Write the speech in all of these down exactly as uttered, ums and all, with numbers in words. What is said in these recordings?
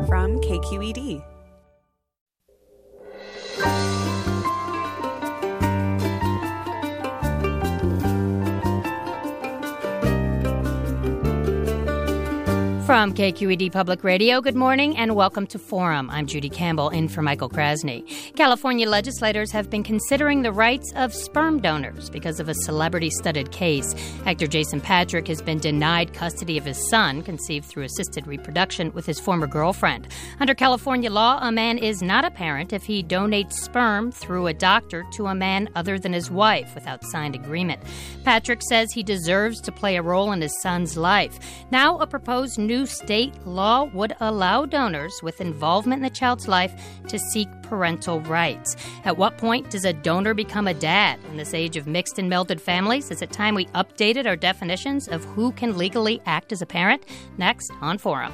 from K Q E D. From K Q E D Public Radio, good morning and welcome to Forum. I'm Judy Campbell, in for Michael Krasny. California legislators have been considering the rights of sperm donors because of a celebrity-studded case. Actor Jason Patric has been denied custody of his son, conceived through assisted reproduction with his former girlfriend. Under California law, a man is not a parent if he donates sperm through a doctor to a man other than his wife without signed agreement. Patric says he deserves to play a role in his son's life. Now, a proposed new New state law would allow donors with involvement in the child's life to seek parental rights. At what point does a donor become a dad? In this age of mixed and melded families, is it time we updated our definitions of who can legally act as a parent? Next on Forum.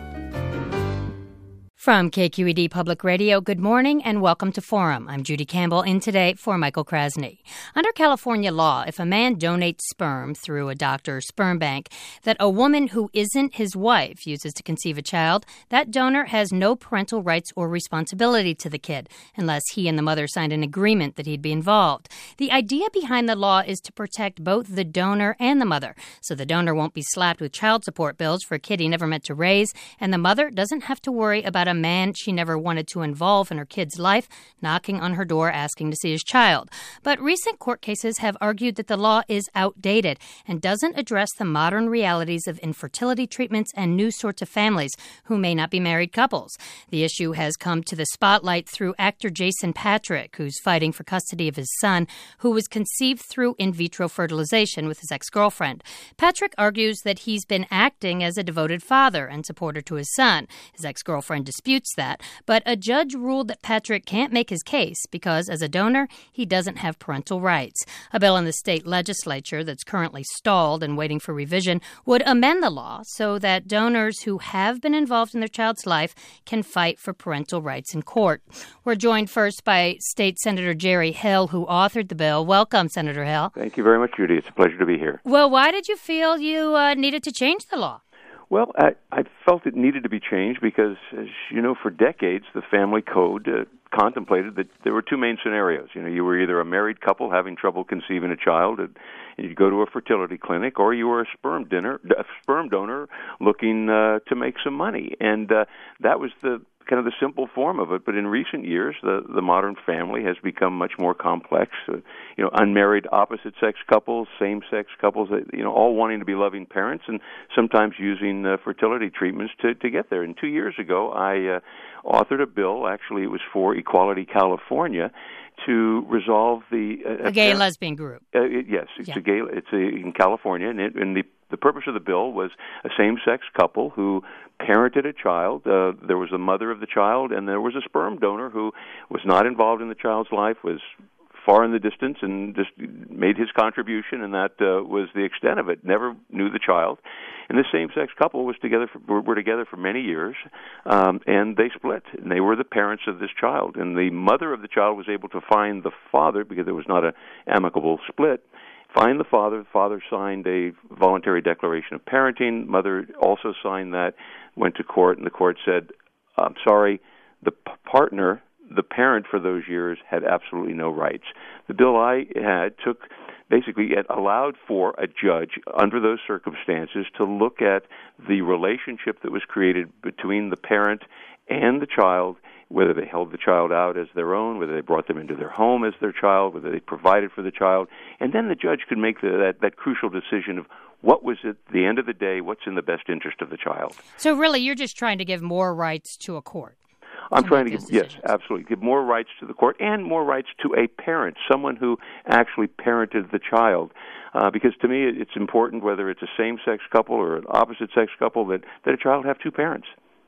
From K Q E D Public Radio, good morning and welcome to Forum. I'm Judy Campbell, in today for Michael Krasny. Under California law, if a man donates sperm through a doctor or sperm bank that a woman who isn't his wife uses to conceive a child, that donor has no parental rights or responsibility to the kid unless he and the mother signed an agreement that he'd be involved. The idea behind the law is to protect both the donor and the mother, so the donor won't be slapped with child support bills for a kid he never meant to raise, and the mother doesn't have to worry about a man she never wanted to involve in her kid's life knocking on her door asking to see his child. But recent court cases have argued that the law is outdated and doesn't address the modern realities of infertility treatments and new sorts of families who may not be married couples. The issue has come to the spotlight through actor Jason Patric, who's fighting for custody of his son, who was conceived through in vitro fertilization with his ex-girlfriend. Patric argues that he's been acting as a devoted father and supporter to his son. His ex-girlfriend disputes that, but a judge ruled that Patric can't make his case because, as a donor, he doesn't have parental rights. A bill in the state legislature that's currently stalled and waiting for revision would amend the law so that donors who have been involved in their child's life can fight for parental rights in court. We're joined first by State Senator Jerry Hill, who authored the bill. Welcome, Senator Hill. Thank you very much, Judy. It's a pleasure to be here. Well, why did you feel you uh, needed to change the law? Well, I, I felt it needed to be changed because, as you know, for decades, the family code uh, contemplated that there were two main scenarios. You know, you were either a married couple having trouble conceiving a child, and, and you'd go to a fertility clinic, or you were a sperm dinner, a sperm donor looking uh, to make some money. And uh, that was the kind of the simple form of it. But in recent years, the, the modern family has become much more complex. Uh, you know, unmarried opposite-sex couples, same-sex couples, uh, you know, all wanting to be loving parents and sometimes using uh, fertility treatments to, to get there. And two years ago, I uh, authored a bill, actually it was for Equality California, to resolve the... Uh, a gay and lesbian group. Uh, it, yes, it's yeah. a gay, it's a, in California, and, it, and the The purpose of the bill was a same-sex couple who parented a child. Uh, there was the mother of the child, and there was a sperm donor who was not involved in the child's life, was far in the distance, and just made his contribution, and that uh, was the extent of it. Never knew the child. And this same-sex couple was together for, were, were together for many years, um, and they split. And they were the parents of this child. And the mother of the child was able to find the father, because it was not an amicable split, find the father. The father signed a voluntary declaration of parenting. Mother also signed that, went to court, and the court said, I'm sorry, the p- partner, the parent for those years, had absolutely no rights. The bill I had took, basically, it allowed for a judge, under those circumstances, to look at the relationship that was created between the parent and the child, whether they held the child out as their own, whether they brought them into their home as their child, whether they provided for the child. And then the judge could make the, that, that crucial decision of what was at the end of the day, what's in the best interest of the child. So really, you're just trying to give more rights to a court. I'm trying to give, yes, absolutely, give more rights to the court and more rights to a parent, someone who actually parented the child. Uh, because to me, it's important, whether it's a same-sex couple or an opposite-sex couple, that, that a child have two parents.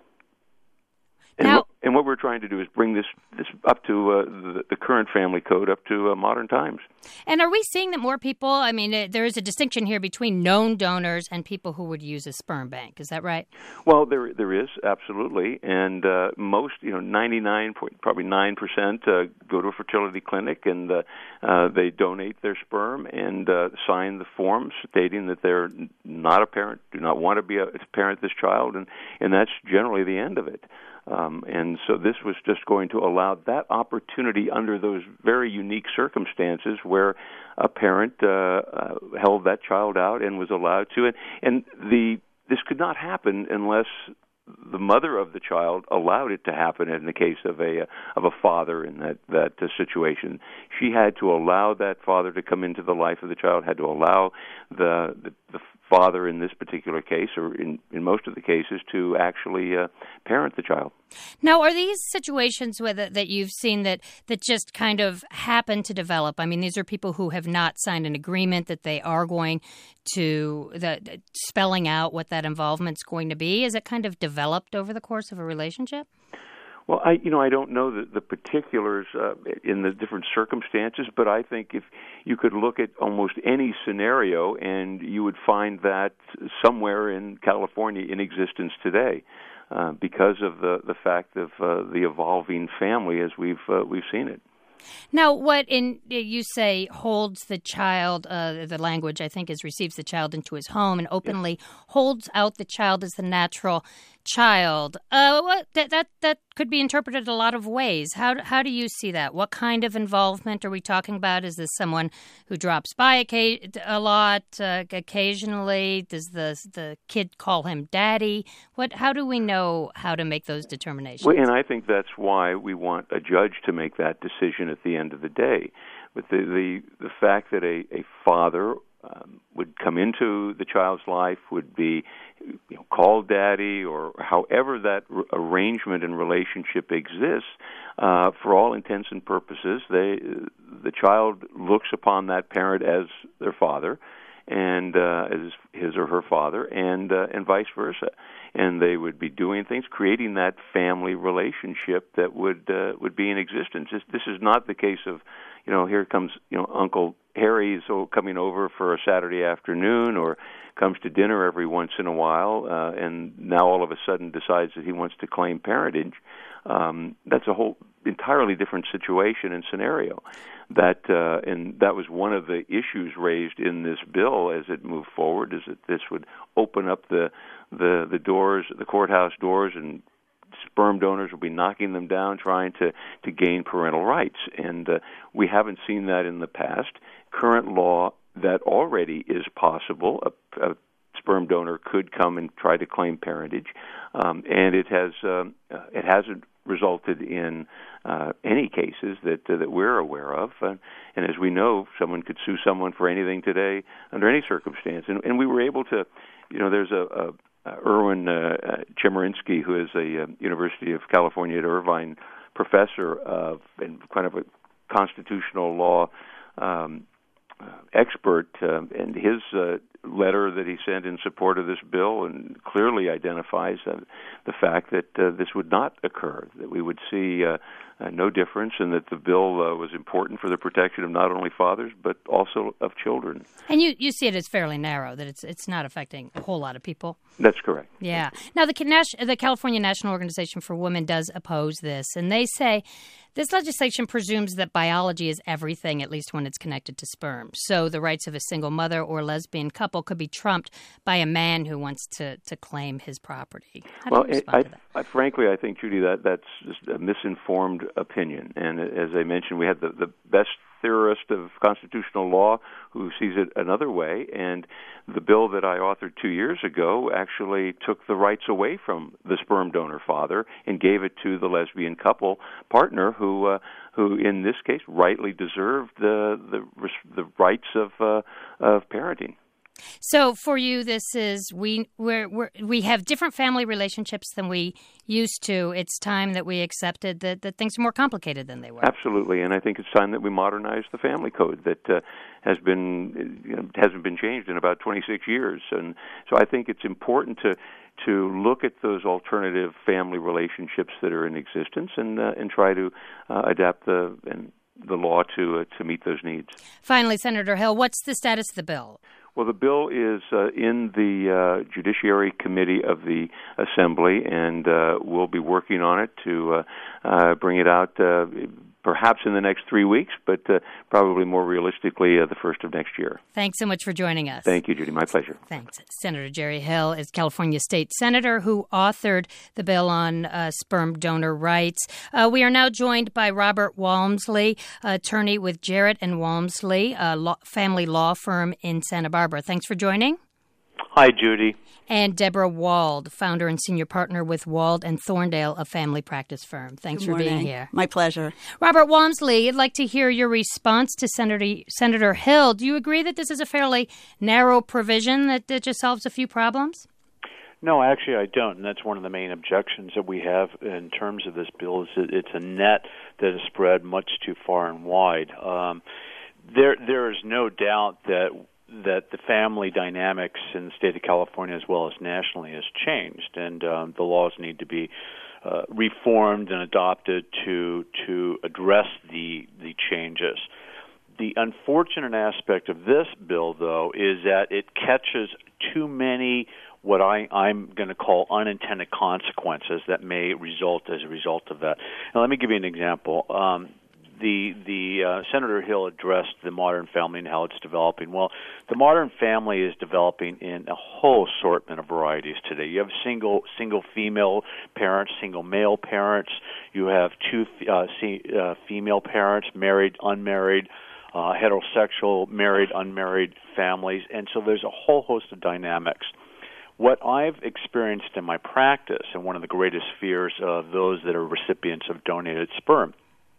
And, now, what, and what we're trying to do is bring this, this up to uh, the, the current family code, up to uh, modern times. And are we seeing that more people, I mean, uh, there is a distinction here between known donors and people who would use a sperm bank. Is that right? Well, there there is, absolutely. And uh, most, you know, ninety-nine, probably nine percent uh, go to a fertility clinic and uh, uh, they donate their sperm and uh, sign the form stating that they're not a parent, do not want to be a parent of this child, and, and that's generally the end of it. Um, and so this was just going to allow that opportunity under those very unique circumstances where a parent uh, uh, held that child out and was allowed to. And, and the this could not happen unless the mother of the child allowed it to happen in the case of a uh, of a father in that that uh, situation. She had to allow that father to come into the life of the child, had to allow the the, the father in this particular case, or in, in most of the cases, to actually uh, parent the child. Now, are these situations with it that you've seen that, that just kind of happen to develop? I mean, these are people who have not signed an agreement that they are going to, the, spelling out what that involvement's going to be. Is it kind of developed over the course of a relationship? Well, I you know I don't know the, the particulars uh, in the different circumstances, but I think if you could look at almost any scenario, and you would find that somewhere in California in existence today, uh, because of the the fact of uh, the evolving family as we've uh, we've seen it. Now, what in you say holds the child, uh, the language I think is receives the child into his home and openly yes. holds out the child as the natural child. Uh, what, that that that could be interpreted a lot of ways. How how do you see that? What kind of involvement are we talking about? Is this someone who drops by a, a lot uh, occasionally? Does the the kid call him daddy? What? How do we know how to make those determinations? Well, and I think that's why we want a judge to make that decision at the end of the day. But the the, the fact that a, a father um, would come into the child's life, would be you know, called daddy, or however that r- arrangement and relationship exists, uh, for all intents and purposes, they the child looks upon that parent as their father, and uh, as his or her father, and uh, and vice versa. And they would be doing things, creating that family relationship that would uh, would be in existence. This, this is not the case of, you know, here comes you know Uncle Harry so coming over for a Saturday afternoon, or comes to dinner every once in a while, uh, and now all of a sudden decides that he wants to claim parentage. Um, that's a whole entirely different situation and scenario. That uh, and that was one of the issues raised in this bill as it moved forward, is that this would open up the the, the doors, the courthouse doors, and sperm donors will be knocking them down, trying to, to gain parental rights. And uh, we haven't seen that in the past. Current law, that already is possible. A, a sperm donor could come and try to claim parentage, um, and it has um, uh, it hasn't resulted in uh, any cases that uh, that we're aware of. Uh, and as we know, someone could sue someone for anything today under any circumstance. And, and we were able to, you know, there's a, a Uh, Erwin uh, uh, Chemerinsky, who is a uh, University of California at Irvine professor of and kind of a constitutional law um, uh, expert, uh, and his uh, letter that he sent in support of this bill and clearly identifies uh, the fact that uh, this would not occur, that we would see uh, uh, no difference, and that the bill uh, was important for the protection of not only fathers but also of children. And you, you see it as fairly narrow, that it's it's not affecting a whole lot of people. That's correct. Yeah. Now, the, the California National Organization for Women does oppose this, and they say this legislation presumes that biology is everything, at least when it's connected to sperm. So the rights of a single mother or lesbian couple could be trumped by a man who wants to, to claim his property. How do well, you respond I, to that? I, frankly, I think, Judy, that that's just a misinformed opinion. And as I mentioned, we had the, the best theorist of constitutional law who sees it another way, and the bill that I authored two years ago actually took the rights away from the sperm donor father and gave it to the lesbian couple partner who, uh, who in this case, rightly deserved the the, the rights of uh, of parenting. So for you, this is we we're, we're, we have different family relationships than we used to. It's time that we accepted that, that things are more complicated than they were. Absolutely, and I think it's time that we modernize the family code that uh, has been you know, hasn't been changed in about twenty-six years. And so I think it's important to to look at those alternative family relationships that are in existence and uh, and try to uh, adapt the and the law to uh, to meet those needs. Finally, Senator Hill, what's the status of the bill? Well, the bill is uh, in the uh, Judiciary Committee of the Assembly, and uh, we'll be working on it to uh, uh, bring it out uh, perhaps in the next three weeks, but uh, probably more realistically uh, the first of next year. Thanks so much for joining us. Thank you, Judy. My pleasure. Thanks. Senator Jerry Hill is California State Senator who authored the bill on uh, sperm donor rights. Uh, we are now joined by Robert Walmsley, attorney with Jarrett and Walmsley, a law, family law firm in Santa Barbara. Thanks for joining. Hi, Judy. And Deborah Wald, founder and senior partner with Wald and Thorndale, a family practice firm. Thanks Good for morning. being here. My pleasure. Robert Walmsley, I'd like to hear your response to Senator Senator Hill. Do you agree that this is a fairly narrow provision that, that just solves a few problems? No, actually I don't, and that's one of the main objections that we have in terms of this bill is that it's a net that is spread much too far and wide. Um, there, there is no doubt that that the family dynamics in the state of California as well as nationally has changed, and um, the laws need to be uh, reformed and adopted to to address the the changes. The unfortunate aspect of this bill, though, is that it catches too many what I, I'm going to call unintended consequences that may result as a result of that. Now, let me give you an example. Um, The the uh, Senator Hill addressed the modern family and how it's developing. Well, the modern family is developing in a whole assortment of varieties today. You have single single female parents, single male parents. You have two uh, see, uh, female parents, married, unmarried, uh, heterosexual, married, unmarried families, and so there's a whole host of dynamics. What I've experienced in my practice, and one of the greatest fears of those that are recipients of donated sperm,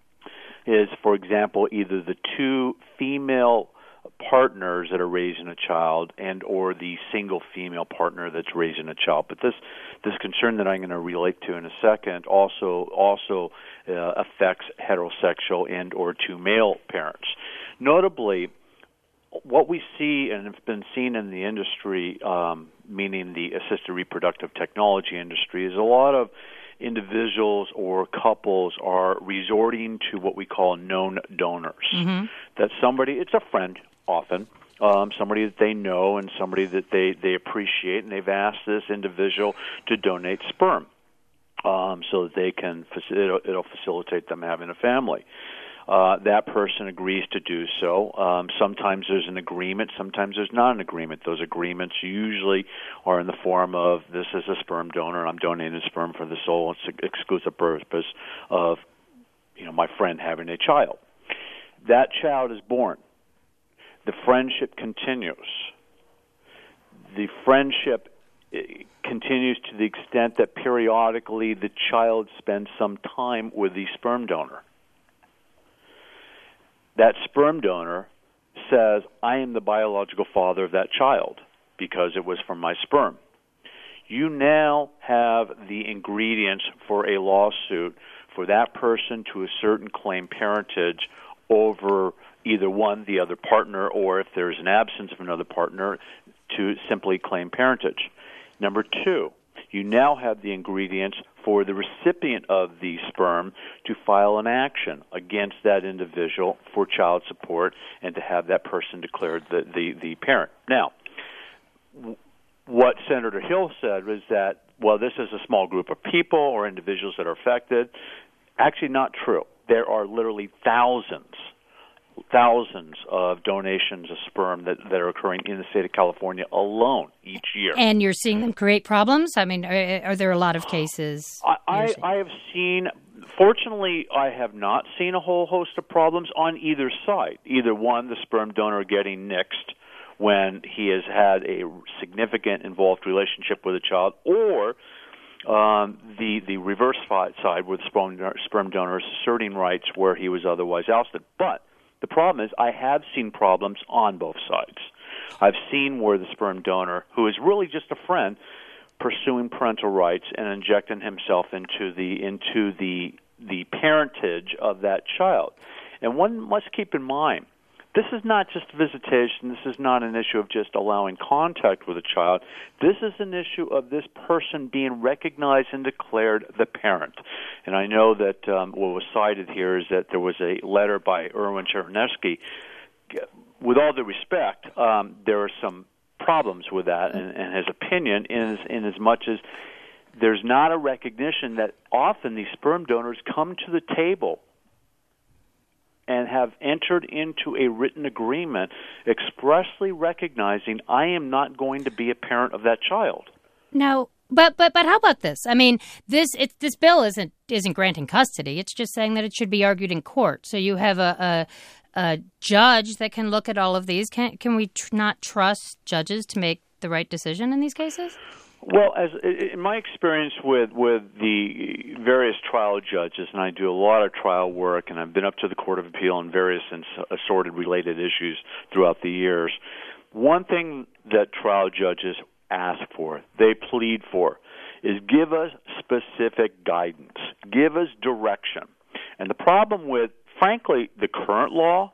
is, for example, either the two female partners that are raising a child and or the single female partner that's raising a child. But this this concern that I'm going to relate to in a second also also uh, affects heterosexual and or two male parents. Notably, what we see and have been seen in the industry, um, meaning the assisted reproductive technology industry, is a lot of individuals or couples are resorting to what we call known donors. Mm-hmm. That somebody, it's a friend often, um, somebody that they know and somebody that they, they appreciate, and they've asked this individual to donate sperm um, so that they can, it'll, it'll facilitate them having a family. Uh, that person agrees to do so. Um, sometimes there's an agreement, sometimes there's not an agreement. Those agreements usually are in the form of, this is a sperm donor, I'm donating sperm for the sole and exclusive purpose of, you know, my friend having a child. That child is born. The friendship continues. The friendship continues to the extent that periodically the child spends some time with the sperm donor. That sperm donor says, I am the biological father of that child because it was from my sperm. You now have the ingredients for a lawsuit for that person to assert and claim parentage over either one, the other partner, or if there's an absence of another partner, to simply claim parentage. Number two, you now have the ingredients for the recipient of the sperm to file an action against that individual for child support and to have that person declared the, the, the parent. Now, w- what Senator Hill said was that, well, this is a small group of people or individuals that are affected. Actually not true. There are literally thousands thousands of donations of sperm that, that are occurring in the state of California alone each year. And you're seeing them create problems? I mean, are, are there a lot of cases? I, I, I have seen, fortunately, I have not seen a whole host of problems on either side. Either one, the sperm donor getting nixed when he has had a significant involved relationship with a child, or um, the the reverse side with sperm, sperm donors asserting rights where he was otherwise ousted. But the problem is I have seen problems on both sides. I've seen where the sperm donor, who is really just a friend, pursuing parental rights and injecting himself into the into the the parentage of that child. And one must keep in mind, this is not just visitation. This is not an issue of just allowing contact with a child. This is an issue of this person being recognized and declared the parent. And I know that um, what was cited here is that there was a letter by Erwin Chernesky. With all due respect, um, there are some problems with that and, and his opinion in as, in as much as there's not a recognition that often these sperm donors come to the table and have entered into a written agreement expressly recognizing I am not going to be a parent of that child. Now, but but but how about this? I mean, this it, this bill isn't isn't granting custody. It's just saying that it should be argued in court. So you have a a, a judge that can look at all of these. Can can we tr- not trust judges to make the right decision in these cases? Well, as in my experience with, with the various trial judges, and I do a lot of trial work, and I've been up to the Court of Appeal on various and assorted related issues throughout the years, one thing that trial judges ask for, they plead for, is give us specific guidance, give us direction. And the problem with, frankly, the current law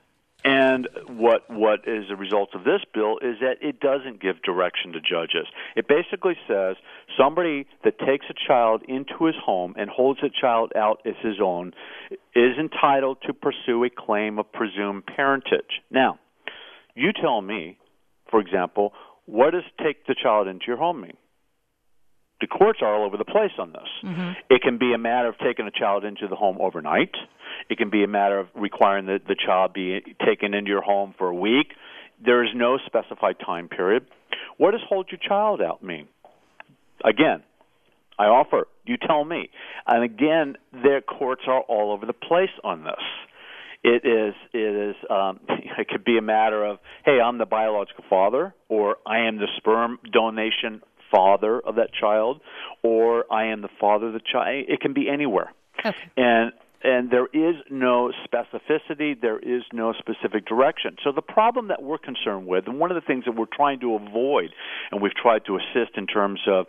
and what what is a result of this bill is that it doesn't give direction to judges. It basically says somebody that takes a child into his home and holds a child out as his own is entitled to pursue a claim of presumed parentage. Now, you tell me, for example, what does take the child into your home mean? The courts are all over the place on this. Mm-hmm. It can be a matter of taking a child into the home overnight. It can be a matter of requiring that the child be taken into your home for a week. There is no specified time period. What does hold your child out mean? Again, I offer, you tell me. And again, their courts are all over the place on this. It is, it is, um, it could be a matter of, hey, I'm the biological father, or I am the sperm donation father of that child, or I am the father of the child. It can be anywhere. Okay. And and there is no specificity, there is no specific direction. So the problem that we're concerned with, and one of the things that we're trying to avoid, and we've tried to assist in terms of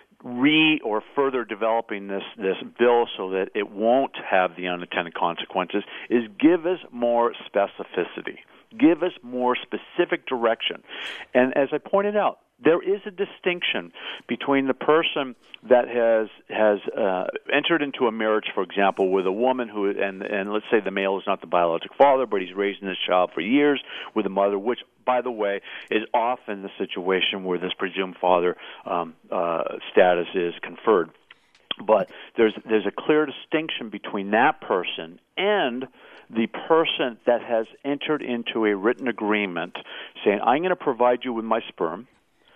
re or further developing this, this bill so that it won't have the unintended consequences, is give us more specificity. Give us more specific direction. And as I pointed out, there is a distinction between the person that has has uh, entered into a marriage, for example, with a woman who, and and let's say the male is not the biological father, but he's raising this child for years with a mother, which, by the way, is often the situation where this presumed father um, uh, status is conferred. But there's there's a clear distinction between that person and the person that has entered into a written agreement saying, I'm going to provide you with my sperm,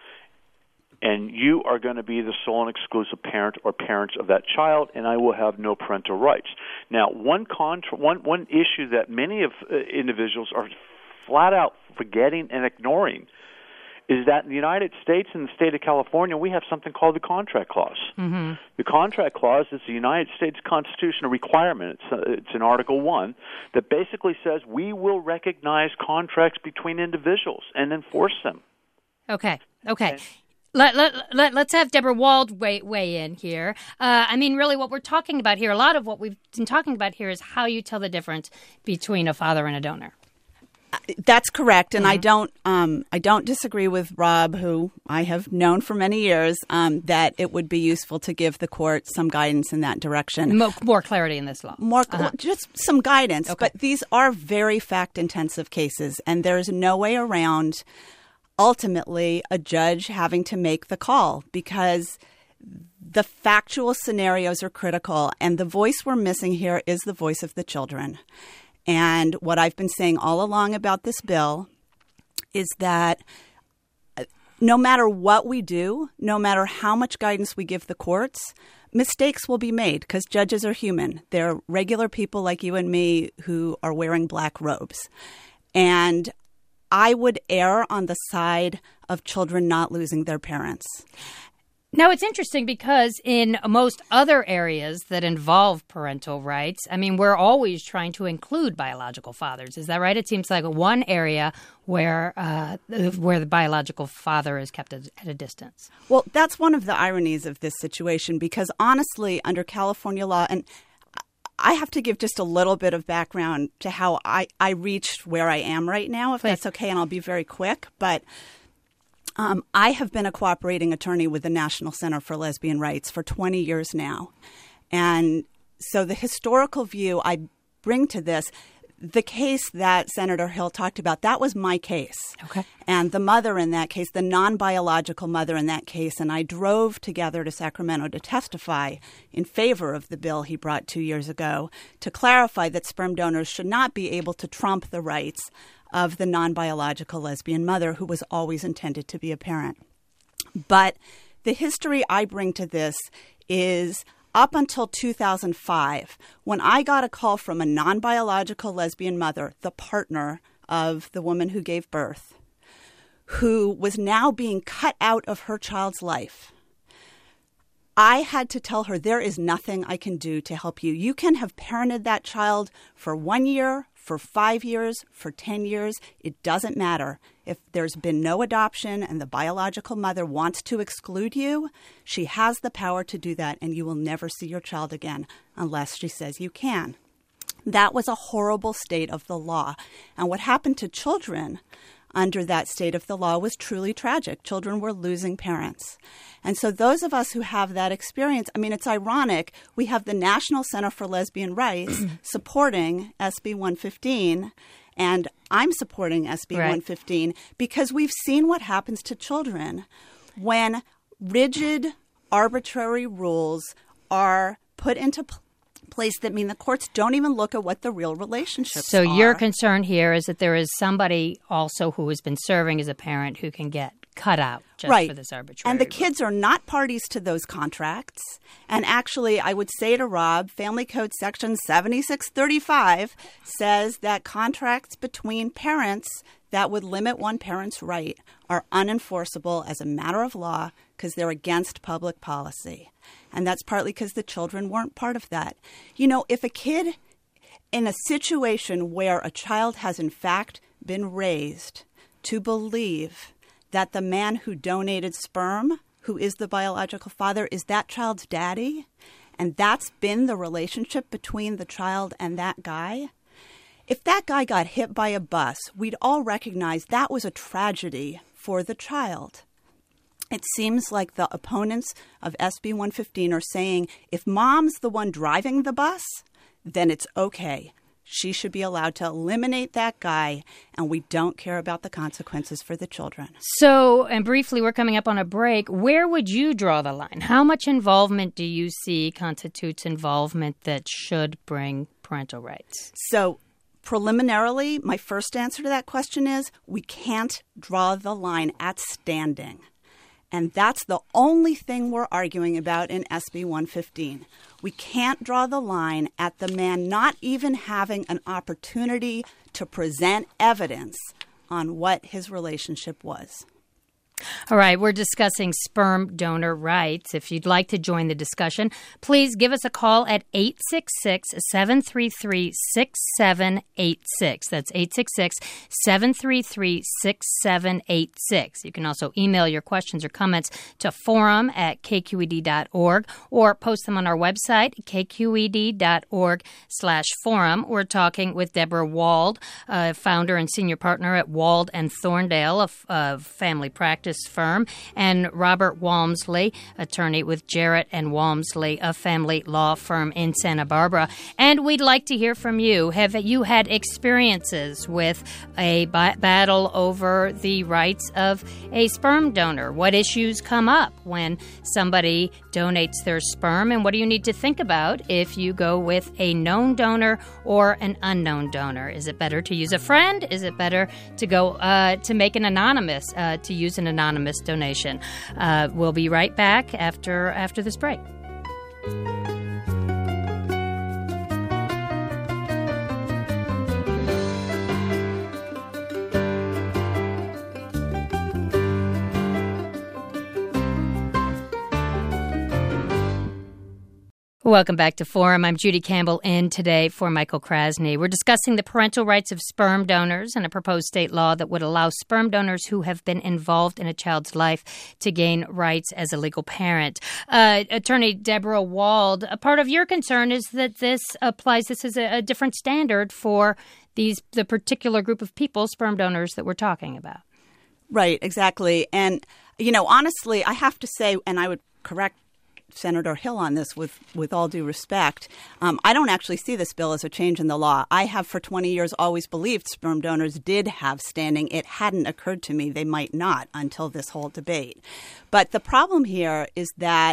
and you are going to be the sole and exclusive parent or parents of that child, and I will have no parental rights. Now, one contra- one one issue that many of uh, individuals are flat out forgetting and ignoring is that in the United States and the state of California, we have something called the contract clause. Mm-hmm. The contract clause is the United States Constitution, a requirement. It's, uh, it's in Article one that basically says we will recognize contracts between individuals and enforce them. Okay, okay. And, Let, let, let, let's have Deborah Wald weigh, weigh in here. Uh, I mean, really what we're talking about here, a lot of what we've been talking about here is how you tell the difference between a father and a donor. That's correct, and mm-hmm. I don't um, I don't disagree with Rob, who I have known for many years, um, that it would be useful to give the court some guidance in that direction. More, more clarity in this law. More, uh-huh. Just some guidance, okay. But these are very fact-intensive cases, and there's no way around ultimately a judge having to make the call because the factual scenarios are critical, and the voice we're missing here is the voice of the children. And what I've been saying all along about this bill is that no matter what we do, no matter how much guidance we give the courts, mistakes will be made because judges are human. They're regular people like you and me who are wearing black robes. And I would err on the side of children not losing their parents. Now, it's interesting because in most other areas that involve parental rights, I mean, we're always trying to include biological fathers. Is that right? It seems like one area where uh, where the biological father is kept at a distance. Well, that's one of the ironies of this situation because honestly, under California law, and I have to give just a little bit of background to how I, I reached where I am right now, if Please. That's okay, and I'll be very quick. But um, I have been a cooperating attorney with the National Center for Lesbian Rights for twenty years now. And so the historical view I bring to this, the case that Senator Hill talked about, that was my case. Okay. And the mother in that case, the non-biological mother in that case, and I drove together to Sacramento to testify in favor of the bill he brought two years ago to clarify that sperm donors should not be able to trump the rights of the non-biological lesbian mother who was always intended to be a parent. But the history I bring to this is up until two thousand five, when I got a call from a non-biological lesbian mother, the partner of the woman who gave birth, who was now being cut out of her child's life. I had to tell her, there is nothing I can do to help you. You can have parented that child for one year, for five years, for ten years. It doesn't matter. If there's been no adoption and the biological mother wants to exclude you, she has the power to do that, and you will never see your child again unless she says you can. That was a horrible state of the law. And what happened to children under that state of the law was truly tragic. Children were losing parents. And so those of us who have that experience, I mean, it's ironic. We have the National Center for Lesbian Rights supporting S B one fifteen, and I'm supporting S B one fifteen, right, because we've seen what happens to children when rigid, arbitrary rules are put into place. place that mean the courts don't even look at what the real relationships so are. So your concern here is that there is somebody also who has been serving as a parent who can get cut out just right. for this arbitrary And the rule. kids are not parties to those contracts. And actually, I would say to Rob, Family Code Section seventy-six thirty-five says that contracts between parents that would limit one parent's right are unenforceable as a matter of law because they're against public policy. And that's partly because the children weren't part of that. You know, if a kid in a situation where a child has in fact been raised to believe that the man who donated sperm, who is the biological father, is that child's daddy, and that's been the relationship between the child and that guy, if that guy got hit by a bus, we'd all recognize that was a tragedy for the child. It seems like the opponents of S B one fifteen are saying if mom's the one driving the bus, then it's okay. She should be allowed to eliminate that guy, and we don't care about the consequences for the children. So, and briefly, we're coming up on a break. Where would you draw the line? How much involvement do you see constitutes involvement that should bring parental rights? So, preliminarily, my first answer to that question is we can't draw the line at standing. And that's the only thing we're arguing about in S B one fifteen. We can't draw the line at the man not even having an opportunity to present evidence on what his relationship was. All right, we're discussing sperm donor rights. If you'd like to join the discussion, please give us a call at eight six six, seven three three, six seven eight six. That's eight six six, seven three three, six seven eight six. You can also email your questions or comments to forum at k q e d dot org or post them on our website, k q e d dot org slash forum. We're talking with Deborah Wald, uh, founder and senior partner at Wald and Thorndale, a, a family practice firm, and Robert Walmsley, attorney with Jarrett and Walmsley, a family law firm in Santa Barbara. And we'd like to hear from you. Have you had experiences with a b- battle over the rights of a sperm donor? What issues come up when somebody donates their sperm, and what do you need to think about if you go with a known donor or an unknown donor? Is it better to use a friend? Is it better to go uh, to make an anonymous, uh, to use an anonymous donation? Uh, we'll be right back after after this break. Welcome back to Forum. I'm Judy Campbell in today for Michael Krasny. We're discussing the parental rights of sperm donors and a proposed state law that would allow sperm donors who have been involved in a child's life to gain rights as a legal parent. Uh, Attorney Deborah Wald, a part of your concern is that this applies, this is a, a different standard for these the particular group of people, sperm donors, that we're talking about. Right, exactly. And, you know, honestly, I have to say, and I would correct Senator Hill on this with, with all due respect. Um, I don't actually see this bill as a change in the law. I have for twenty years always believed sperm donors did have standing. It hadn't occurred to me they might not until this whole debate. But the problem here is that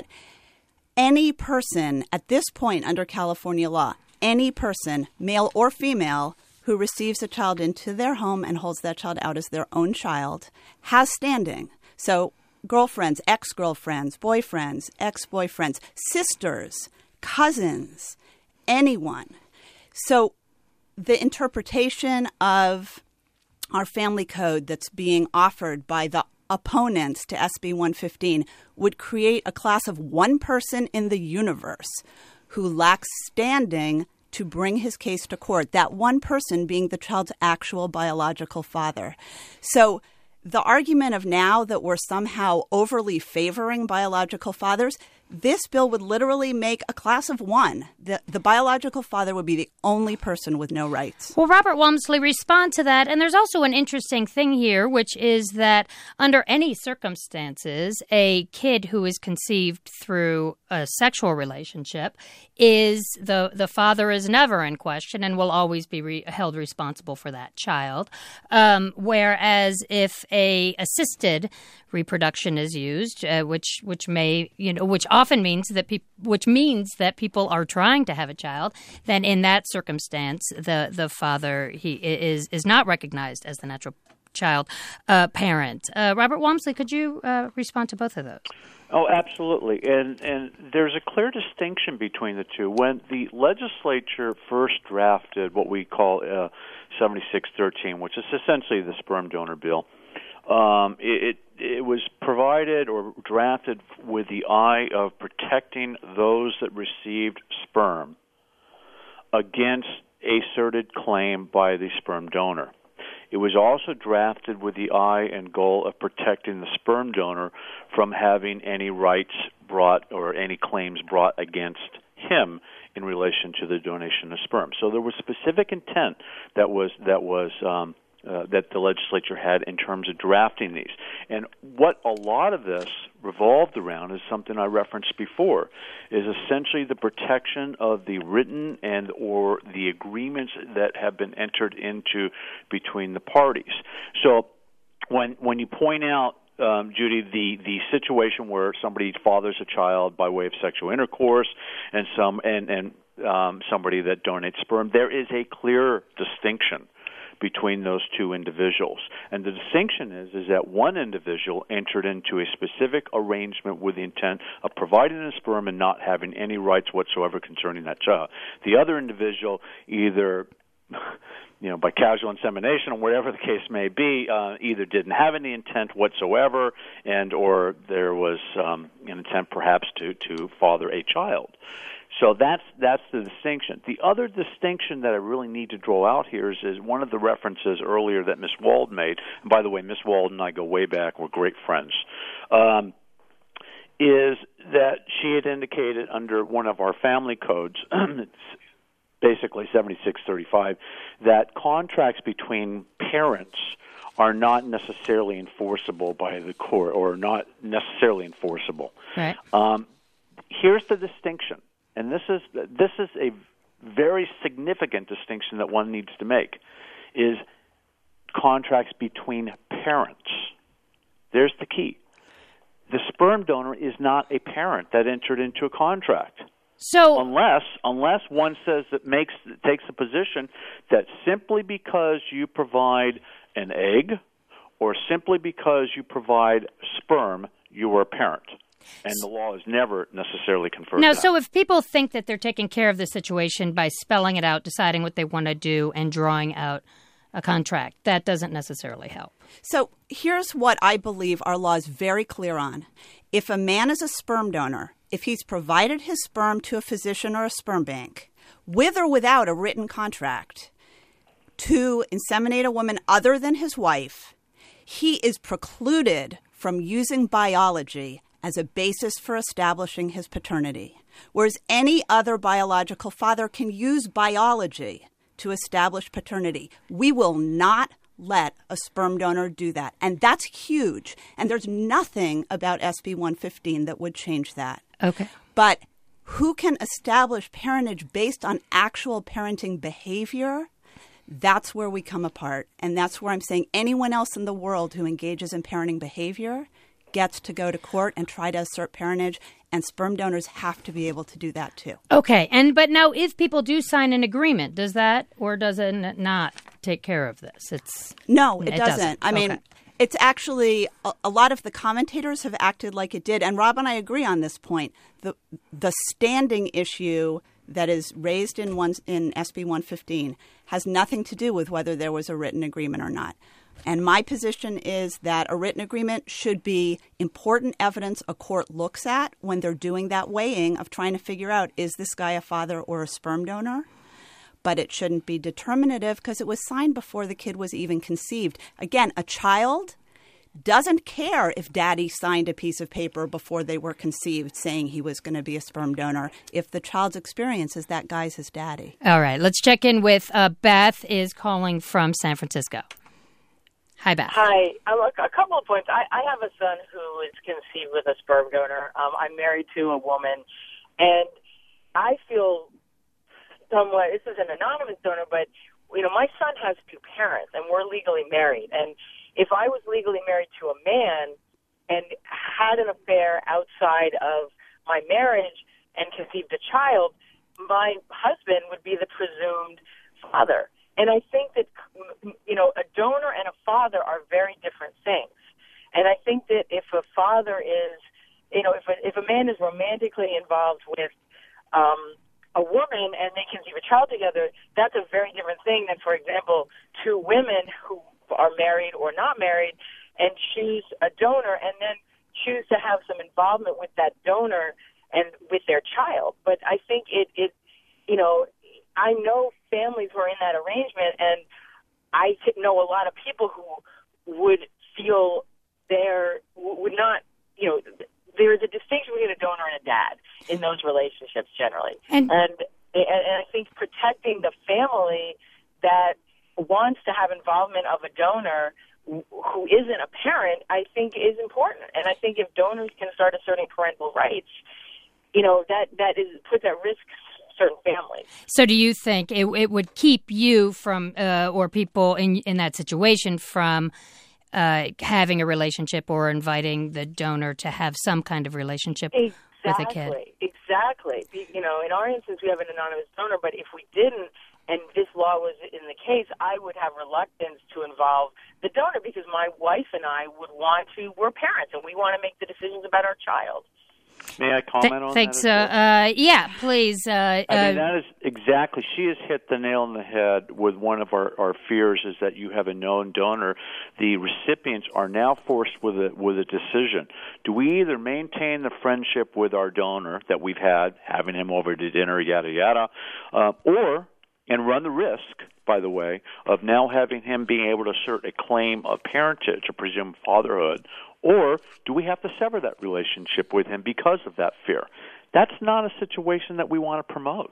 any person at this point under California law, any person, male or female, who receives a child into their home and holds that child out as their own child has standing. So girlfriends, ex-girlfriends, boyfriends, ex-boyfriends, sisters, cousins, anyone. So the interpretation of our family code that's being offered by the opponents to S B one fifteen would create a class of one person in the universe who lacks standing to bring his case to court, that one person being the child's actual biological father. So the argument of now that we're somehow overly favoring biological fathers, this bill would literally make a class of one. The, the biological father would be the only person with no rights. Well, Robert Walmsley, respond to that. And there's also an interesting thing here, which is that under any circumstances, a kid who is conceived through a sexual relationship is the the father is never in question and will always be re- held responsible for that child. Um, whereas if a assisted reproduction is used, uh, which which may you know which often means that people which means that people are trying to have a child, then in that circumstance, the the father he is is not recognized as the natural child uh, parent. Uh, Robert Walmsley, could you uh, respond to both of those? Oh, absolutely. And and there's a clear distinction between the two. When the legislature first drafted what we call uh, seventy-six thirteen, which is essentially the sperm donor bill, um, it, it was provided or drafted with the eye of protecting those that received sperm against asserted claim by the sperm donor. It was also drafted with the eye and goal of protecting the sperm donor from having any rights brought or any claims brought against him in relation to the donation of sperm. So there was specific intent that was that was um, uh, that the legislature had in terms of drafting these. And what a lot of this revolved around is something I referenced before, is essentially the protection of the written and or the agreements that have been entered into between the parties. So when when you point out, um, Judy, the, the situation where somebody fathers a child by way of sexual intercourse and some and, and um, somebody that donates sperm, there is a clear distinction between those two individuals. And the distinction is is that one individual entered into a specific arrangement with the intent of providing the sperm and not having any rights whatsoever concerning that child. The other individual either you know, by casual insemination or whatever the case may be, uh, either didn't have any intent whatsoever and or there was um, an intent perhaps to, to father a child. So that's that's the distinction. The other distinction that I really need to draw out here is, is one of the references earlier that Miz Wald made. And by the way, Miz Wald and I go way back. We're great friends. Um, is that she had indicated under one of our family codes, it's basically seventy-six thirty-five, that contracts between parents are not necessarily enforceable by the court or not necessarily enforceable. Right. Um, here's the distinction. And this is this is a very significant distinction that one needs to make, is contracts between parents. There's the key. The sperm donor is not a parent that entered into a contract. So unless unless one says that makes takes the position that simply because you provide an egg or simply because you provide sperm, you are a parent. And the law has never necessarily conferred No, that. so if people think that they're taking care of the situation by spelling it out, deciding what they want to do, and drawing out a contract, that doesn't necessarily help. So here's what I believe our law is very clear on. If a man is a sperm donor, if he's provided his sperm to a physician or a sperm bank, with or without a written contract, to inseminate a woman other than his wife, he is precluded from using biology as a basis for establishing his paternity, whereas any other biological father can use biology to establish paternity. We will not let a sperm donor do that, and that's huge, and there's nothing about S B one fifteen that would change that. Okay. But who can establish parentage based on actual parenting behavior? That's where we come apart. And that's where I'm saying anyone else in the world who engages in parenting behavior gets to go to court and try to assert parentage, and sperm donors have to be able to do that too. Okay. And but now if people do sign an agreement, does that or does it not take care of this? It's No, it, it doesn't. doesn't. I mean, okay. It's actually a, a lot of the commentators have acted like it did. And Rob and I agree on this point. The the standing issue that is raised in one, in S B one fifteen has nothing to do with whether there was a written agreement or not. And my position is that a written agreement should be important evidence a court looks at when they're doing that weighing of trying to figure out, is this guy a father or a sperm donor? But it shouldn't be determinative because it was signed before the kid was even conceived. Again, a child doesn't care if daddy signed a piece of paper before they were conceived saying he was going to be a sperm donor if the child's experience is that guy's his daddy. All right. Let's check in with uh, Beth is calling from San Francisco. Hi, Beth. Hi. Um, a, a couple of points. I, I have a son who is conceived with a sperm donor. Um, I'm married to a woman, and I feel somewhat, this is an anonymous donor, but, you know, my son has two parents, and we're legally married. And if I was legally married to a man and had an affair outside of my marriage and conceived a child, my husband would be the presumed father. And I think that, you know, a donor and a father are very different things. And I think that if a father is, you know, if a, if a man is romantically involved with um, a woman and they conceive a child together, that's a very different thing than, for example, two women who are married or not married and choose a donor and then choose to have some involvement with that donor and with their child. But I think it, it you know, I know families who are in that arrangement, and I know a lot of people who would feel there would not, you know, there is a distinction between a donor and a dad in those relationships generally. And, and, and I think protecting the family that wants to have involvement of a donor who isn't a parent, I think is important. And I think if donors can start asserting parental rights, you know, that, that is puts at risk certain families. So do you think it, it would keep you from, uh, or people in in that situation from uh, having a relationship or inviting the donor to have some kind of relationship exactly, with a kid? Exactly. You know, in our instance, we have an anonymous donor, but if we didn't, and this law was in the case, I would have reluctance to involve the donor because my wife and I would want to, we're parents, and we want to make the decisions about our child. May I comment Th- on thanks, that? Thanks. Uh, uh, yeah, please. Uh, I uh, mean, that is exactly. She has hit the nail on the head with one of our, our fears is that you have a known donor. The recipients are now forced with a with a decision. Do we either maintain the friendship with our donor that we've had, having him over to dinner, yada yada, uh, or and run the risk, by the way, of now having him being able to assert a claim of parentage, a presumed fatherhood, or do we have to sever that relationship with him because of that fear? That's not a situation that we want to promote.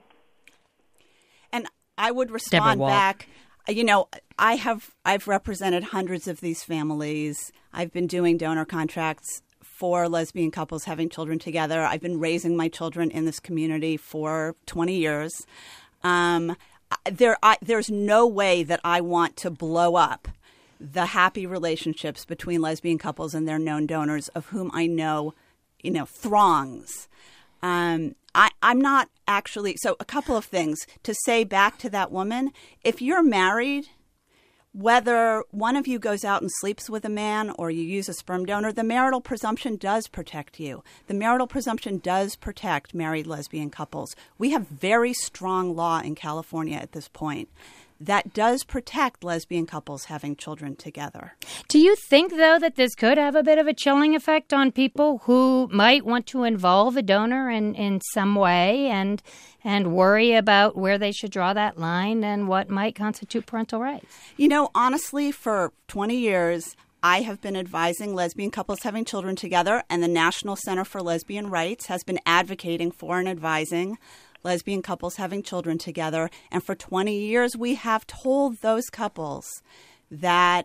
And I would respond back, you know, I have I've represented hundreds of these families. I've been doing donor contracts for lesbian couples having children together. I've been raising my children in this community for twenty years. Um, there, I, there's no way that I want to blow up the happy relationships between lesbian couples and their known donors, of whom I know, you know, throngs. Um, I, I'm not actually – so a couple of things. To say back to that woman, if you're married, whether one of you goes out and sleeps with a man or you use a sperm donor, the marital presumption does protect you. The marital presumption does protect married lesbian couples. We have very strong law in California at this point that does protect lesbian couples having children together. Do you think, though, that this could have a bit of a chilling effect on people who might want to involve a donor in, in some way and and worry about where they should draw that line and what might constitute parental rights? You know, honestly, for twenty years, I have been advising lesbian couples having children together, and the National Center for Lesbian Rights has been advocating for and advising lesbian couples having children together. And for twenty years, we have told those couples that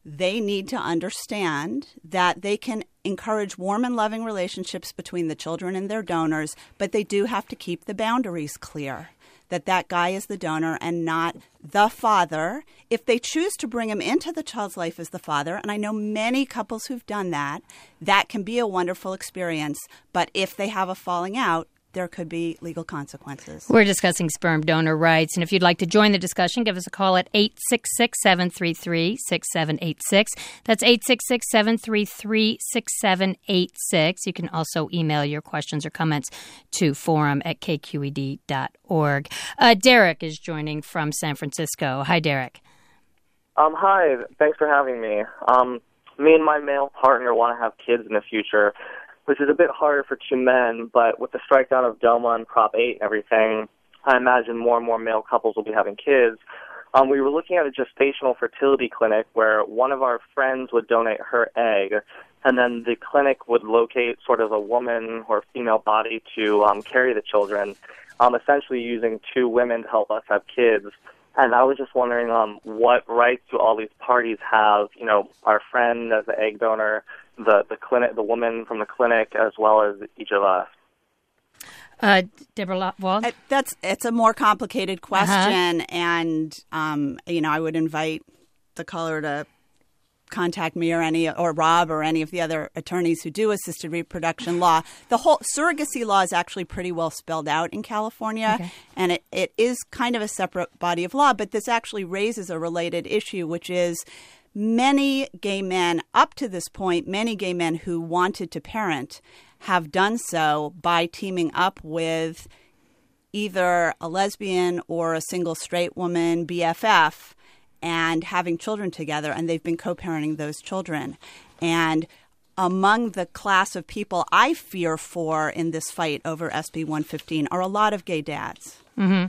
they need to understand that they can encourage warm and loving relationships between the children and their donors, but they do have to keep the boundaries clear, that that guy is the donor and not the father. If they choose to bring him into the child's life as the father, and I know many couples who've done that, that can be a wonderful experience. But if they have a falling out, there could be legal consequences. We're discussing sperm donor rights, and if you'd like to join the discussion, give us a call at eight six six, seven three three, six seven eight six. That's eight six six, seven three three, six seven eight six. You can also email your questions or comments to forum at k q e d dot org. Uh, Derek is joining from San Francisco. Hi, Derek. Um, hi. Thanks for having me. Um, me and my male partner want to have kids in the future, which is a bit harder for two men, but with the strike down of DOMA and Prop eight and everything, I imagine more and more male couples will be having kids. Um, we were looking at a gestational fertility clinic where one of our friends would donate her egg, and then the clinic would locate sort of a woman or female body to um, carry the children, um, essentially using two women to help us have kids. And I was just wondering um, what rights do all these parties have, you know, our friend as the egg donor, the the clinic, the woman from the clinic, as well as each of us. Uh, Deborah Wald? Uh, that's it's a more complicated question, uh-huh. and um, you know, I would invite the caller to contact me or any or Rob or any of the other attorneys who do assisted reproduction law. The whole surrogacy law is actually pretty well spelled out in California, okay. and it, it is kind of a separate body of law. But this actually raises a related issue, which is many gay men, up to this point, many gay men who wanted to parent have done so by teaming up with either a lesbian or a single straight woman, B F F, and having children together, and they've been co-parenting those children. And among the class of people I fear for in this fight over S B one fifteen are a lot of gay dads. Mm-hmm.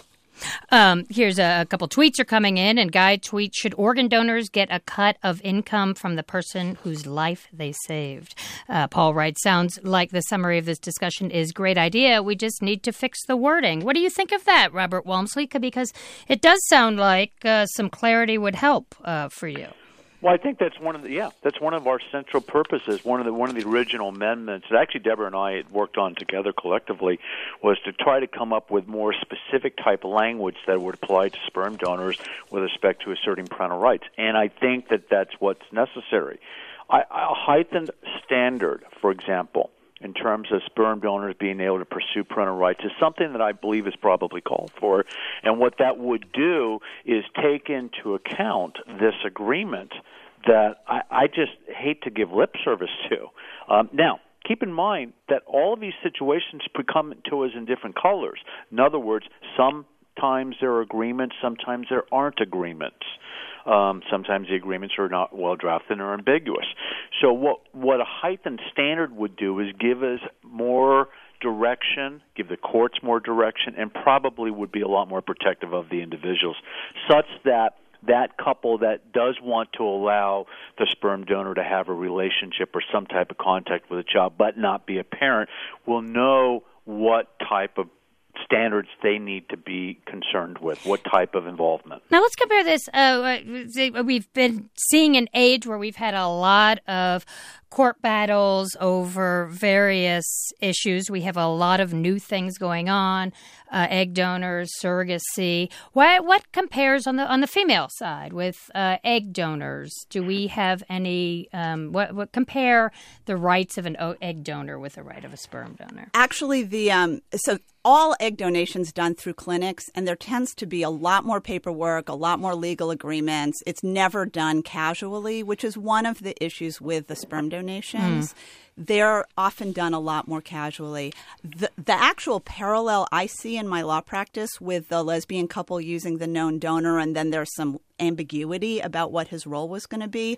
Um, here's a, a couple tweets are coming in, and Guy tweets, should organ donors get a cut of income from the person whose life they saved? Uh, Paul writes, sounds like the summary of this discussion is great idea. We just need to fix the wording. What do you think of that, Robert Walmsley? Because it does sound like uh, some clarity would help uh, for you. Well, I think that's one of the yeah, that's one of our central purposes. One of the one of the original amendments that actually Deborah and I had worked on together collectively was to try to come up with more specific type of language that would apply to sperm donors with respect to asserting parental rights. And I think that that's what's necessary. I, a heightened standard, for example, in terms of sperm donors being able to pursue parental rights is something that I believe is probably called for. And what that would do is take into account this agreement that I, I just hate to give lip service to. Um, now, keep in mind that all of these situations come to us in different colors. In other words, sometimes there are agreements, sometimes there aren't agreements. Um, sometimes the agreements are not well drafted or ambiguous. So what what a heightened standard would do is give us more direction, give the courts more direction, and probably would be a lot more protective of the individuals, such that that couple that does want to allow the sperm donor to have a relationship or some type of contact with a child but not be a parent will know what type of standards they need to be concerned with, what type of involvement. Now let's compare this. Uh, we've been seeing an age where we've had a lot of court battles over various issues. We have a lot of new things going on, uh, egg donors, surrogacy. What, what compares on the on the female side with uh, egg donors? Do we have any, um, what, what compare the rights of an egg donor with the right of a sperm donor? Actually, the um, so all egg donations done through clinics, and there tends to be a lot more paperwork, a lot more legal agreements. It's never done casually, which is one of the issues with the sperm donations. Mm. They're often done a lot more casually. The, the actual parallel I see in my law practice with the lesbian couple using the known donor, and then there's some ambiguity about what his role was going to be,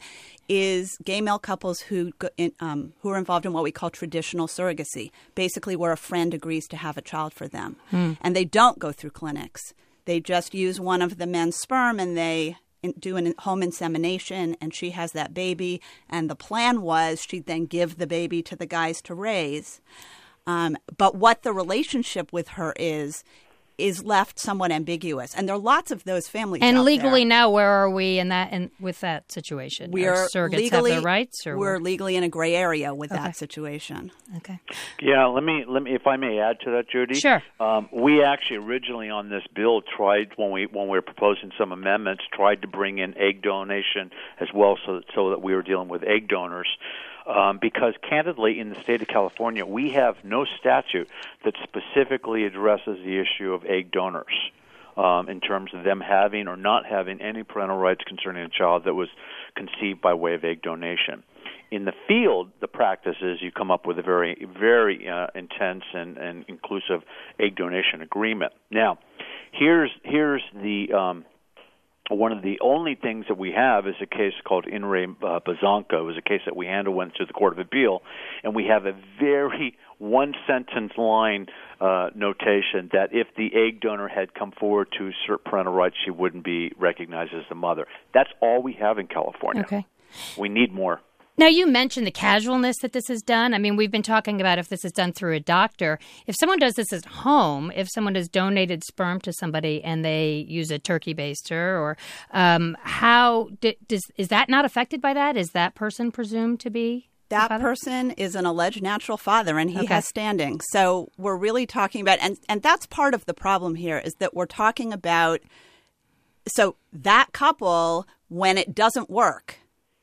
is gay male couples who um, who are involved in what we call traditional surrogacy, basically where a friend agrees to have a child for them. Mm. And they don't go through clinics. They just use one of the men's sperm and they do a home insemination, and she has that baby. And the plan was she'd then give the baby to the guys to raise. Um, but what the relationship with her is, is left somewhat ambiguous. And there are lots of those families And out legally there. now, where are we in that in, with that situation? We Are are surrogates legally, have their rights? Or we're what? legally in a gray area with Okay. that situation. Okay. Yeah, let me let me if I may add to that, Judy. Sure. Um, we actually originally on this bill tried when we when we were proposing some amendments tried to bring in egg donation as well, so that, so that we were dealing with egg donors. Um, because candidly, in the state of California, we have no statute that specifically addresses the issue of egg donors um, in terms of them having or not having any parental rights concerning a child that was conceived by way of egg donation. In the field, the practice is you come up with a very, very uh, intense and, and inclusive egg donation agreement. Now, here's here's the um, one of the only things that we have is a case called In re uh, Bazanco. It was a case that we handled, went to the Court of Appeal, and we have a very one-sentence line uh, notation that if the egg donor had come forward to assert parental rights, she wouldn't be recognized as the mother. That's all we have in California. Okay. We need more. Now, you mentioned the casualness that this is done. I mean, we've been talking about if this is done through a doctor. If someone does this at home, if someone has donated sperm to somebody and they use a turkey baster, or um, how d- does, is that not affected by that? Is that person presumed to be the That father? person is an alleged natural father, and he Okay. has standing. So we're really talking about, and, and that's part of the problem here, is that we're talking about, so that couple, when it doesn't work,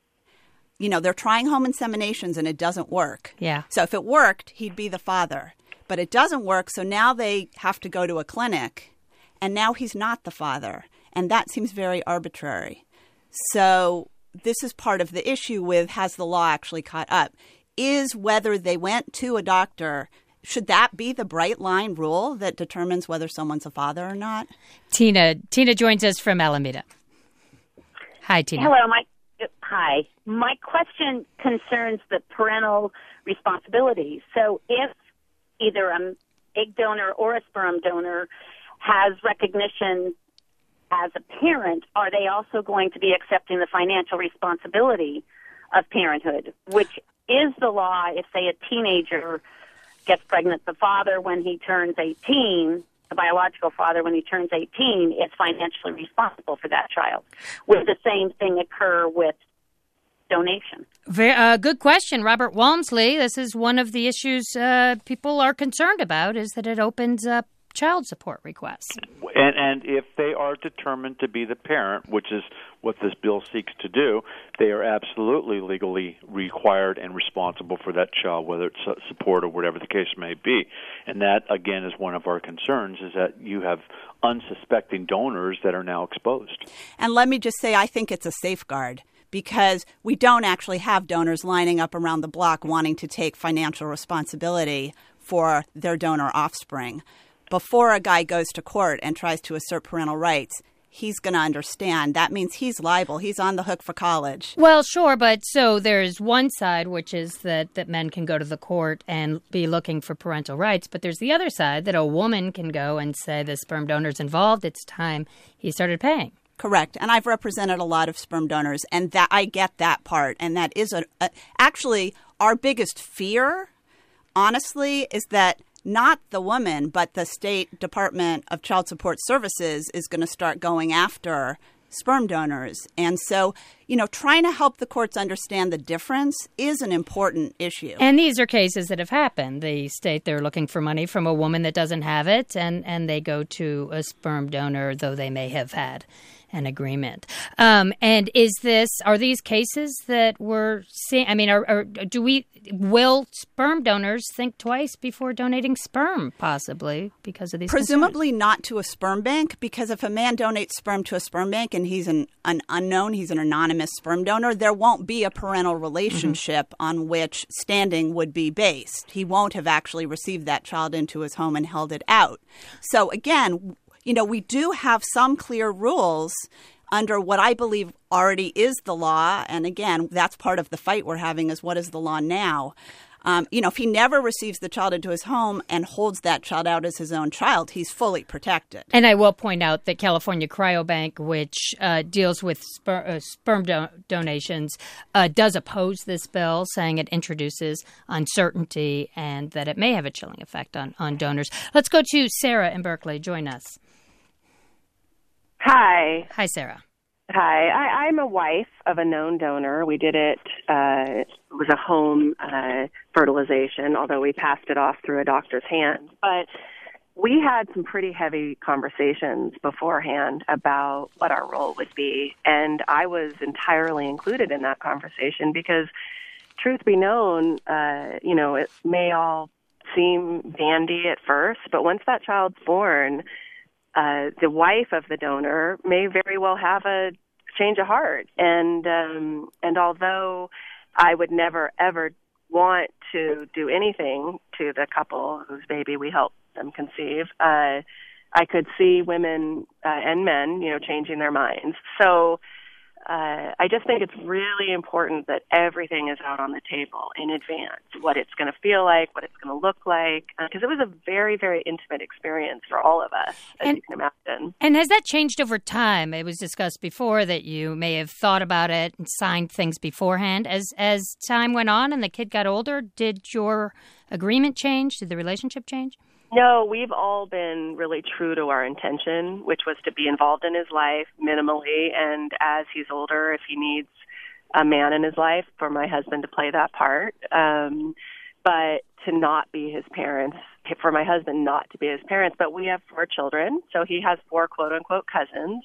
you know, they're trying home inseminations and it doesn't work. Yeah. So if it worked, he'd be the father. But it doesn't work, so now they have to go to a clinic, and now he's not the father. And that seems very arbitrary. So this is part of the issue with, has the law actually caught up? Is whether they went to a doctor, should that be the bright line rule that determines whether someone's a father or not? Tina, Tina joins us from Alameda. Hi, Tina. Hello, my hi. My question concerns the parental responsibility. So, if either an egg donor or a sperm donor has recognition as a parent, are they also going to be accepting the financial responsibility of parenthood, which is the law if, say, a teenager gets pregnant? The father, when he turns eighteen, the biological father, when he turns eighteen, is financially responsible for that child. Would the same thing occur with donation? Very, uh, good question, Robert Walmsley. This is one of the issues uh, people are concerned about, is that it opens up child support requests. And, and if they are determined to be the parent, which is what this bill seeks to do, they are absolutely legally required and responsible for that child, whether it's support or whatever the case may be. And that, again, is one of our concerns, is that you have unsuspecting donors that are now exposed. And let me just say, I think it's a safeguard, because we don't actually have donors lining up around the block wanting to take financial responsibility for their donor offspring. Before a guy goes to court and tries to assert parental rights, he's going to understand that means he's liable. He's on the hook for college. Well, sure, but so there's one side, which is that, that men can go to the court and be looking for parental rights, but there's the other side that a woman can go and say the sperm donor's involved. It's time he started paying. Correct. And I've represented a lot of sperm donors, and that I get that part. And that is a, a actually our biggest fear, honestly, is that not the woman, but the State Department of Child Support Services is going to start going after sperm donors. And so, you know, trying to help the courts understand the difference is an important issue. And these are cases that have happened. The state, they're looking for money from a woman that doesn't have it, and, and they go to a sperm donor, though they may have had an agreement. Um, and is this, are these cases that we're seeing, I mean, are, are, do we, will sperm donors think twice before donating sperm, possibly, because of these Presumably concerns? not to a sperm bank, because if a man donates sperm to a sperm bank and he's an, an unknown, he's an anonymous sperm donor, there won't be a parental relationship mm-hmm. on which standing would be based. He won't have actually received that child into his home and held it out. So again, you know, we do have some clear rules under what I believe already is the law. And again, that's part of the fight we're having, is what is the law now? Um, you know, if he never receives the child into his home and holds that child out as his own child, he's fully protected. And I will point out that California Cryobank, which uh, deals with sper- uh, sperm do- donations, uh, does oppose this bill, saying it introduces uncertainty and that it may have a chilling effect on, on donors. Let's go to Sarah in Berkeley. Join us. Hi. Hi, Sarah. Hi. I, I'm a wife of a known donor. We did it, uh, it was a home uh, fertilization, although we passed it off through a doctor's hand. But we had some pretty heavy conversations beforehand about what our role would be. And I was entirely included in that conversation because, truth be known, uh, you know, it may all seem dandy at first, but once that child's born, Uh, the wife of the donor may very well have a change of heart. And um, and although I would never, ever want to do anything to the couple whose baby we helped them conceive, uh, I could see women uh, and men, you know, changing their minds. So uh, I just think it's really important that everything is out on the table in advance, what it's going to feel like, what it's going to look like, because uh, it was a very, very intimate experience for all of us, as and, you can imagine. And has that changed over time? It was discussed before that you may have thought about it and signed things beforehand. As as time went on and the kid got older, did your agreement change? Did the relationship change? No, we've all been really true to our intention, which was to be involved in his life minimally, and as he's older, if he needs a man in his life, for my husband to play that part, um, but to not be his parents, for my husband not to be his parents. But we have four children, so he has four quote-unquote cousins,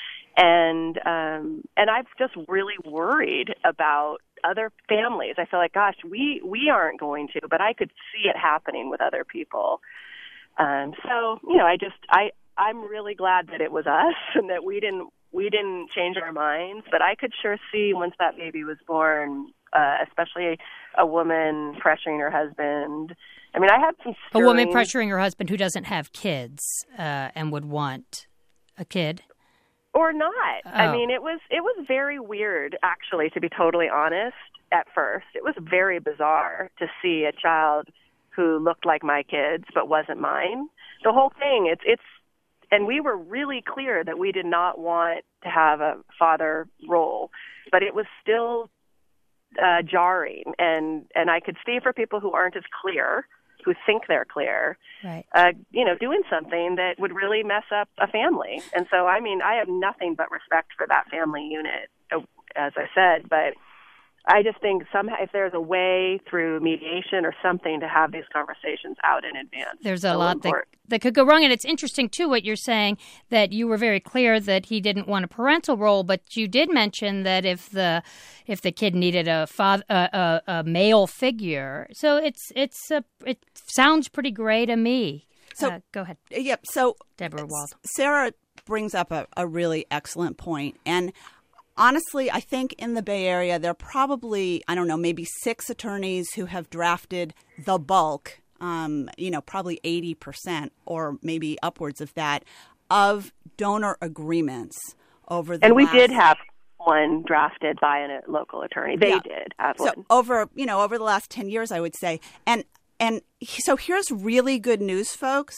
and um, and I've just really worried about other families. I feel like, gosh, we, we aren't going to, but I could see it happening with other people. Um, so, you know, I just, I, I'm really glad that it was us and that we didn't, we didn't change our minds, but I could sure see once that baby was born, uh, especially a woman pressuring her husband. I mean, I had some stirring... A woman pressuring her husband who doesn't have kids, uh, and would want a kid. Or not. Oh. I mean, it was, it was very weird, actually, to be totally honest, at first. It was very bizarre to see a child who looked like my kids but wasn't mine. The whole thing, it's, it's, and we were really clear that we did not want to have a father role, but it was still uh, jarring. And, and I could see for people who aren't as clear, who think they're clear, right. uh, you know, doing something that would really mess up a family. And so, I mean, I have nothing but respect for that family unit, as I said, but I just think somehow if there's a way through mediation or something to have these conversations out in advance. There's a lot that, that could go wrong. And it's interesting, too, what you're saying, that you were very clear that he didn't want a parental role, but you did mention that if the if the kid needed a father, a, a, a male figure. So it's it's a, it sounds pretty gray to me. So uh, go ahead. Yep. So Deborah Wald. Sarah brings up a, a really excellent point. And honestly, I think in the Bay Area, there are probably, I don't know, maybe six attorneys who have drafted the bulk, um, you know, probably eighty percent or maybe upwards of that, of donor agreements over the And we last... did have one drafted by a local attorney. They yeah. did have so one. over, you know, over the last ten years, I would say. And, and so here's really good news, folks.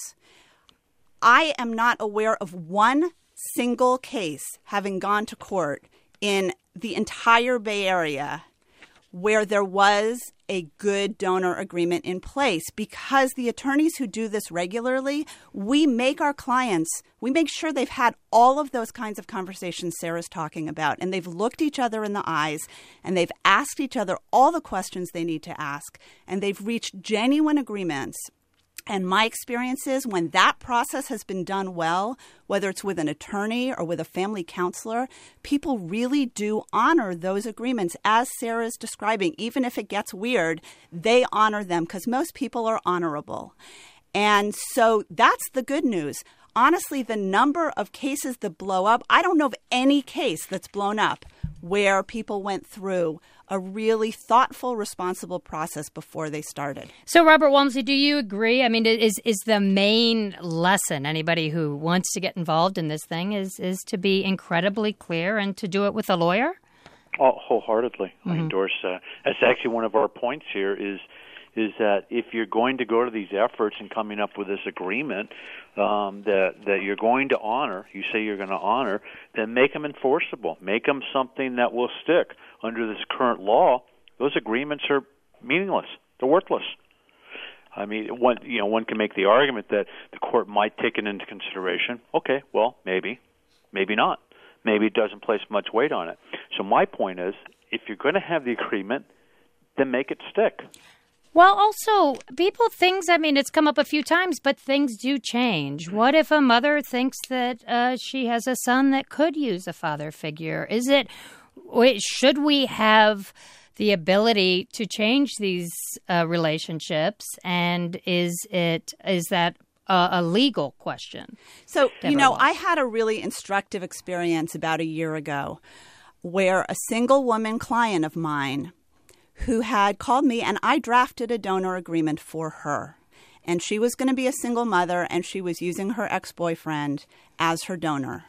I am not aware of one single case having gone to court in the entire Bay Area where there was a good donor agreement in place, because the attorneys who do this regularly, we make our clients, we make sure they've had all of those kinds of conversations Sarah's talking about, and they've looked each other in the eyes, and they've asked each other all the questions they need to ask, and they've reached genuine agreements. And my experience is when that process has been done well, whether it's with an attorney or with a family counselor, people really do honor those agreements. As Sarah is describing, even if it gets weird, they honor them because most people are honorable. And so that's the good news. Honestly, the number of cases that blow up, I don't know of any case that's blown up where people went through a really thoughtful, responsible process before they started. So, Robert Walmsley, do you agree? I mean, is is the main lesson, anybody who wants to get involved in this thing, is, is to be incredibly clear and to do it with a lawyer? Oh, wholeheartedly. Mm-hmm. I endorse that. That's actually one of our points here is is that if you're going to go to these efforts and coming up with this agreement um, that that you're going to honor, you say you're going to honor, then make them enforceable. Make them something that will stick. Under this current law, those agreements are meaningless. They're worthless. I mean, one you know one can make the argument that the court might take it into consideration. Okay, well, maybe, maybe not. Maybe it doesn't place much weight on it. So my point is, if you're going to have the agreement, then make it stick. Well, also, people, things, I mean, it's come up a few times, but things do change. What if a mother thinks that uh, she has a son that could use a father figure? Is it, should we have the ability to change these uh, relationships, and is it, is that a, a legal question? So, Deborah you know, Walsh. I had a really instructive experience about a year ago where a single woman client of mine who had called me, and I drafted a donor agreement for her. And she was going to be a single mother, and she was using her ex-boyfriend as her donor.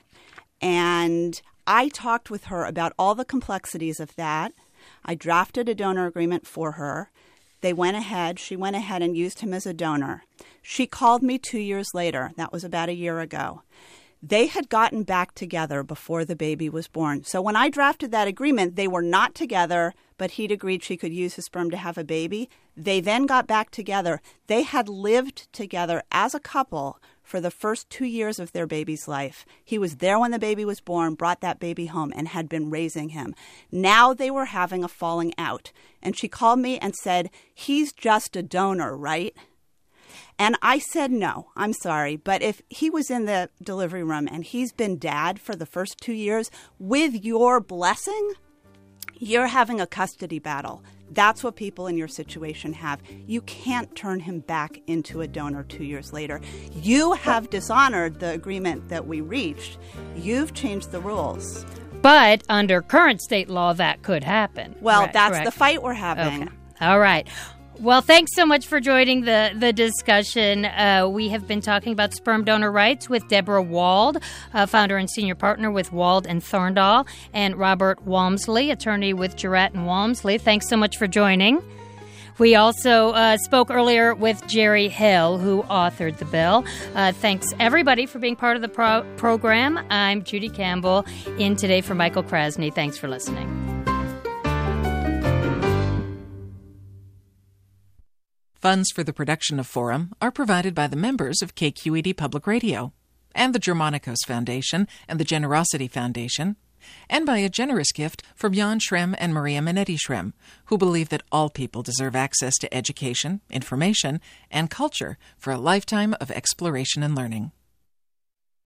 And I talked with her about all the complexities of that. I drafted a donor agreement for her. They went ahead. She went ahead and used him as a donor. She called me two years later. That was about a year ago. They had gotten back together before the baby was born. So when I drafted that agreement, they were not together, but he'd agreed she could use his sperm to have a baby. They then got back together. They had lived together as a couple for the first two years of their baby's life. He was there when the baby was born, brought that baby home, and had been raising him. Now they were having a falling out. And she called me and said, "He's just a donor, right?" And I said, no, I'm sorry. But if he was in the delivery room and he's been dad for the first two years, with your blessing, you're having a custody battle. That's what people in your situation have. You can't turn him back into a donor two years later. You have dishonored the agreement that we reached. You've changed the rules. But under current state law, that could happen. Well, Right, that's correct. the fight we're having. Okay. All right. Well, thanks so much for joining the, the discussion. Uh, we have been talking about sperm donor rights with Deborah Wald, uh, founder and senior partner with Wald and Thorndal, and Robert Walmsley, attorney with Jarrett and Walmsley. Thanks so much for joining. We also uh, spoke earlier with Jerry Hill, who authored the bill. Uh, thanks, everybody, for being part of the pro- program. I'm Judy Campbell, in today for Michael Krasny. Thanks for listening. Funds for the production of Forum are provided by the members of K Q E D Public Radio and the Germanicos Foundation and the Generosity Foundation, and by a generous gift from Jan Schrem and Maria Minetti Schrem, who believe that all people deserve access to education, information, and culture for a lifetime of exploration and learning.